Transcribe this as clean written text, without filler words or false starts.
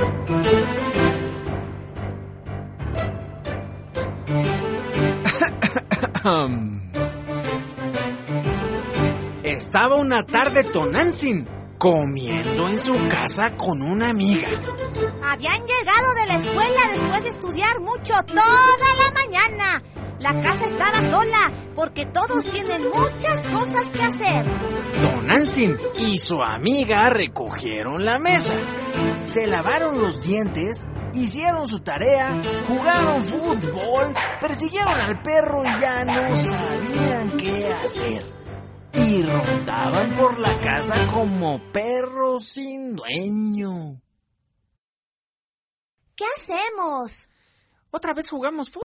Estaba una tarde Tonantzin comiendo en su casa con una amiga. Habían llegado de la escuela después de estudiar mucho toda la mañana. La casa estaba sola porque todos tienen muchas cosas que hacer. Tonantzin y su amiga recogieron la mesa, se lavaron los dientes, hicieron su tarea, jugaron fútbol, persiguieron al perro y ya no sabían qué hacer. Y rondaban por la casa como perros sin dueño. ¿Qué hacemos? Otra vez jugamos fútbol.